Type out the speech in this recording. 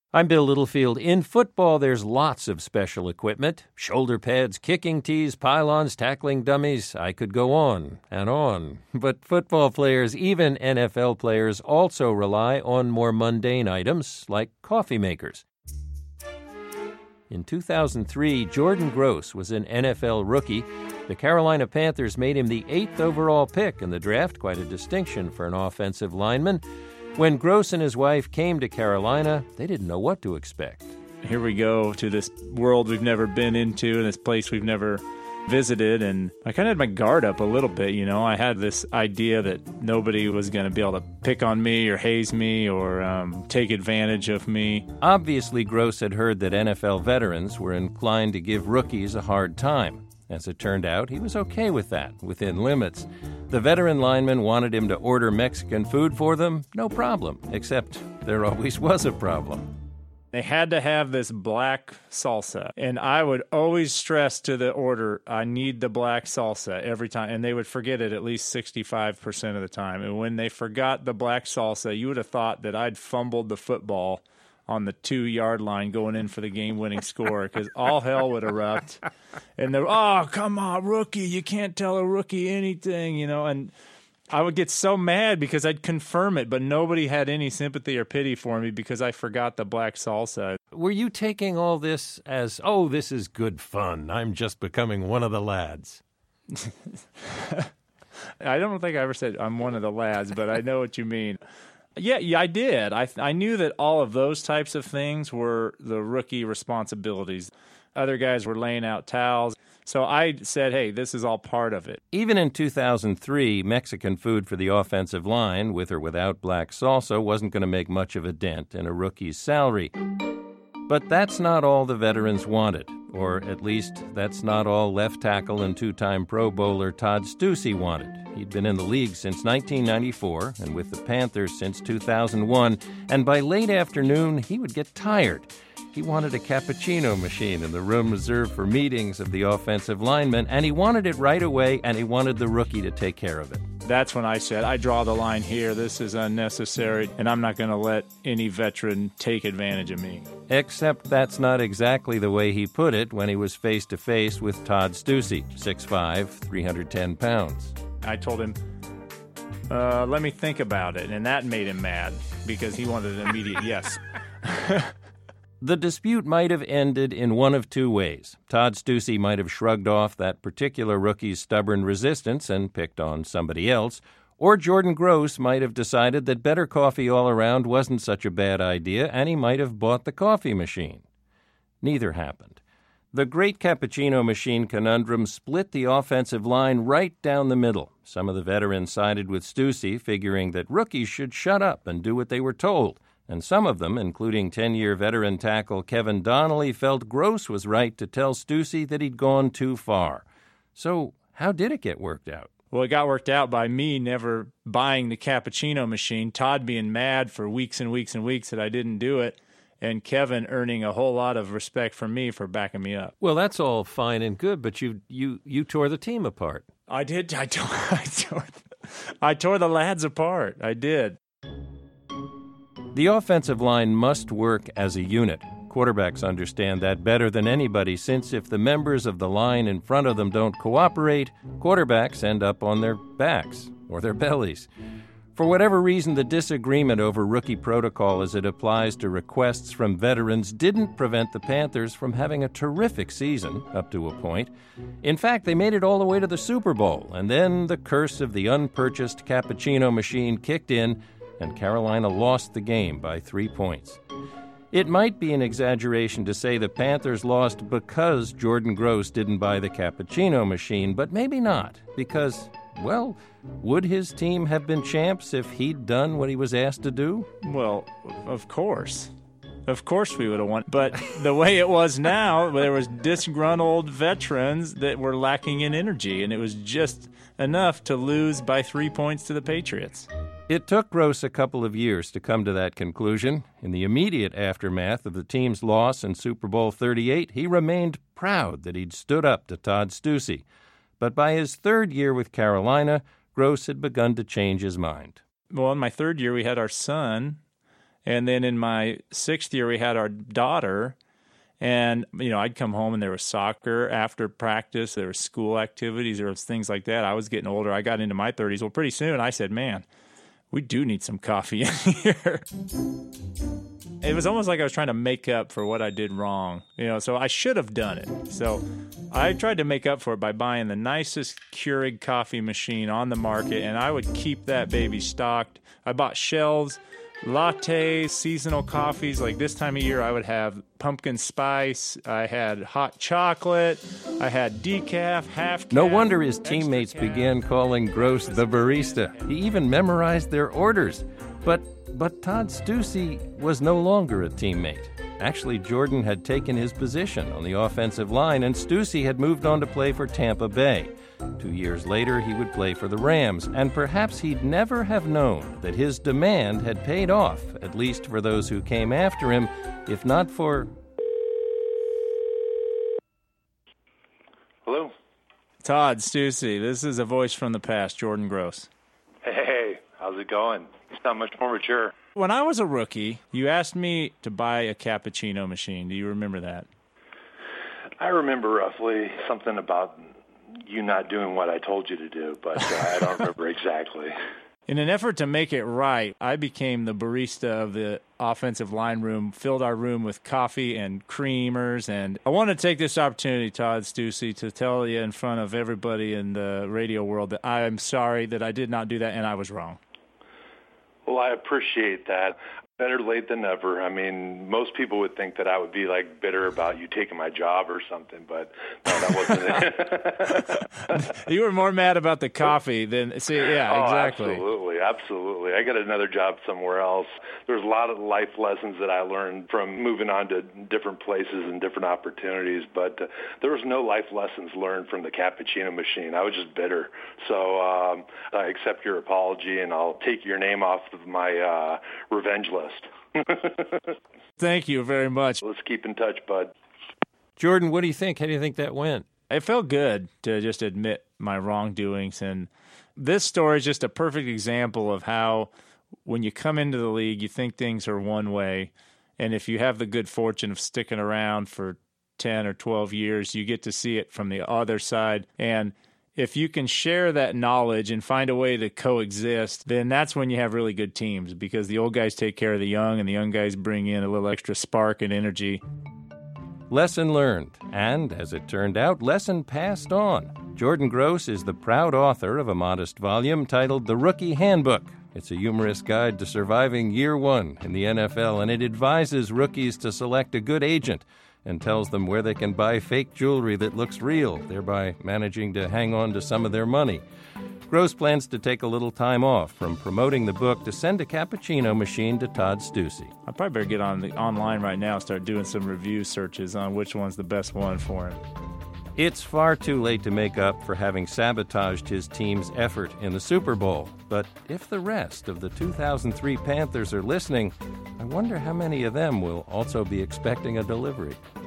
I'm Bill Littlefield. In football, there's lots of special equipment. Shoulder pads, kicking tees, pylons, tackling dummies. I could go on and on. But football players, even NFL players, also rely on more mundane items like coffee makers. In 2003, Jordan Gross was an NFL rookie. The Carolina Panthers made him the 8th overall pick in the draft, quite a distinction for an offensive lineman. When Gross and his wife came to Carolina, they didn't know what to expect. Here we go to this world we've never been into and this place we've never visited, and I kind of had my guard up a little bit, you know. I had this idea that nobody was going to be able to pick on me or haze me or take advantage of me. Obviously, Gross had heard that NFL veterans were inclined to give rookies a hard time. As it turned out, he was okay with that, within limits. The veteran lineman wanted him to order Mexican food for them, no problem, except there always was a problem. They had to have this black salsa, and I would always stress to the order, I need the black salsa every time, and they would forget it at least 65% of the time. And when they forgot the black salsa, you would have thought that I'd fumbled the football on the 2-yard line going in for the game-winning score, because all hell would erupt. And they're, oh, come on, rookie, you can't tell a rookie anything, you know. And I would get so mad because I'd confirm it, but nobody had any sympathy or pity for me because I forgot the black salsa. Were you taking all this as, oh, this is good fun, I'm just becoming one of the lads? I don't think I ever said I'm one of the lads, but I know what you mean. Yeah, I did. I knew that all of those types of things were the rookie responsibilities. Other guys were laying out towels. So I said, hey, this is all part of it. Even in 2003, Mexican food for the offensive line, with or without black salsa, wasn't going to make much of a dent in a rookie's salary. But that's not all the veterans wanted, or at least that's not all left tackle and 2-time Pro Bowler Todd Stussy wanted. He'd been in the league since 1994 and with the Panthers since 2001, and by late afternoon, he would get tired. He wanted a cappuccino machine in the room reserved for meetings of the offensive linemen, and he wanted it right away, and he wanted the rookie to take care of it. That's when I said, I draw the line here. This is unnecessary, and I'm not going to let any veteran take advantage of me. Except that's not exactly the way he put it when he was face-to-face with Todd Stussy, 6'5", 310 pounds. I told him, let me think about it, and that made him mad because he wanted an immediate yes. The dispute might have ended in one of two ways. Todd Stussy might have shrugged off that particular rookie's stubborn resistance and picked on somebody else, or Jordan Gross might have decided that better coffee all around wasn't such a bad idea, and he might have bought the coffee machine. Neither happened. The great cappuccino machine conundrum split the offensive line right down the middle. Some of the veterans sided with Stussy, figuring that rookies should shut up and do what they were told. And some of them, including 10-year veteran tackle Kevin Donnelly, felt Gross was right to tell Stussy that he'd gone too far. So how did it get worked out? Well, it got worked out by me never buying the cappuccino machine, Todd being mad for weeks and weeks and weeks that I didn't do it, and Kevin earning a whole lot of respect from me for backing me up. Well, that's all fine and good, but you tore the team apart. I did. I tore the lads apart. I did. The offensive line must work as a unit. Quarterbacks understand that better than anybody, since if the members of the line in front of them don't cooperate, quarterbacks end up on their backs or their bellies. For whatever reason, the disagreement over rookie protocol as it applies to requests from veterans didn't prevent the Panthers from having a terrific season, up to a point. In fact, they made it all the way to the Super Bowl, and then the curse of the unpurchased cappuccino machine kicked in, and Carolina lost the game by 3 points. It might be an exaggeration to say the Panthers lost because Jordan Gross didn't buy the cappuccino machine, but maybe not, because, well, would his team have been champs if he'd done what he was asked to do? Well, of course. Of course we would have won. But the way it was now, there was disgruntled veterans that were lacking in energy, and it was just enough to lose by 3 points to the Patriots. It took Gross a couple of years to come to that conclusion. In the immediate aftermath of the team's loss in Super Bowl 38, he remained proud that he'd stood up to Todd Stussy. But by his third year with Carolina, Gross had begun to change his mind. Well, in my third year, we had our son, And then in my 6th year, we had our daughter. And, I'd come home and there was soccer after practice. There were school activities. There was things like that. I was getting older. I got into my 30s. Well, pretty soon I said, man, we do need some coffee in here. It was almost like I was trying to make up for what I did wrong, so I should have done it. So I tried to make up for it by buying the nicest Keurig coffee machine on the market, and I would keep that baby stocked. I bought shelves, lattes, seasonal coffees. Like this time of year, I would have pumpkin spice. I had hot chocolate. I had decaf, half cap. No wonder his teammates began calling Gross the barista. He even memorized their orders. But Todd Stussy was no longer a teammate. Actually, Jordan had taken his position on the offensive line, and Stussy had moved on to play for Tampa Bay. 2 years later, he would play for the Rams, and perhaps he'd never have known that his demand had paid off, at least for those who came after him, if not for... Hello? Todd Stussy, this is a voice from the past, Jordan Gross. Hey, how's it going? You sound much more mature. When I was a rookie, you asked me to buy a cappuccino machine. Do you remember that? I remember roughly something about you not doing what I told you to do, but I don't remember exactly. In an effort to make it right, I became the barista of the offensive line room, filled our room with coffee and creamers, and I want to take this opportunity, Todd Stussy, to tell you in front of everybody in the radio world that I am sorry that I did not do that and I was wrong. Well, I appreciate that. Better late than never. I mean, most people would think that I would be like bitter about you taking my job or something, but no, that wasn't it. You were more mad about the coffee than exactly. Absolutely. I got another job somewhere else. There's a lot of life lessons that I learned from moving on to different places and different opportunities, but there was no life lessons learned from the cappuccino machine. I was just bitter. So I accept your apology, and I'll take your name off of my revenge list. Thank you very much. Let's keep in touch, bud. Jordan, what do you think? How do you think that went? It felt good to just admit my wrongdoings, and this story is just a perfect example of how when you come into the league, you think things are one way, and if you have the good fortune of sticking around for 10 or 12 years, you get to see it from the other side, and if you can share that knowledge and find a way to coexist, then that's when you have really good teams, because the old guys take care of the young and the young guys bring in a little extra spark and energy. Lesson learned, and as it turned out, lesson passed on. Jordan Gross is the proud author of a modest volume titled The Rookie Handbook. It's a humorous guide to surviving year one in the NFL, and it advises rookies to select a good agent and tells them where they can buy fake jewelry that looks real, thereby managing to hang on to some of their money. Gross plans to take a little time off from promoting the book to send a cappuccino machine to Todd Stussy. I probably better get on online right now and start doing some review searches on which one's the best one for him. It's far too late to make up for having sabotaged his team's effort in the Super Bowl. But if the rest of the 2003 Panthers are listening, I wonder how many of them will also be expecting a delivery.